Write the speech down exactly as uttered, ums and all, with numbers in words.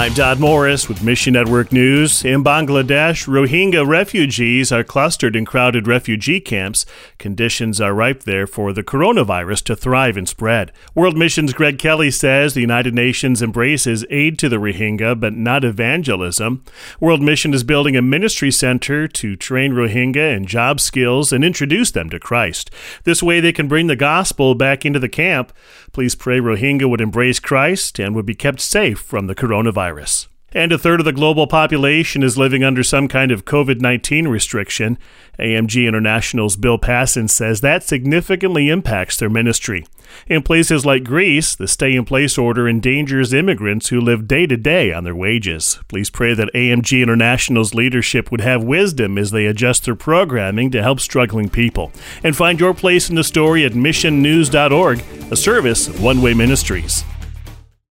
I'm Todd Morris with Mission Network News. In Bangladesh, Rohingya refugees are clustered in crowded refugee camps. Conditions are ripe there for the coronavirus to thrive and spread. World Mission's Greg Kelly says the United Nations embraces aid to the Rohingya, but not evangelism. World Mission is building a ministry center to train Rohingya in job skills and introduce them to Christ. This way they can bring the gospel back into the camp. Please pray Rohingya would embrace Christ and would be kept safe from the coronavirus. Virus. And a third of the global population is living under some kind of covid nineteen restriction. A M G International's Bill Passon says that significantly impacts their ministry. In places like Greece, the stay-in-place order endangers immigrants who live day-to-day on their wages. Please pray that A M G International's leadership would have wisdom as they adjust their programming to help struggling people. And find your place in the story at mission news dot org, a service of One Way Ministries.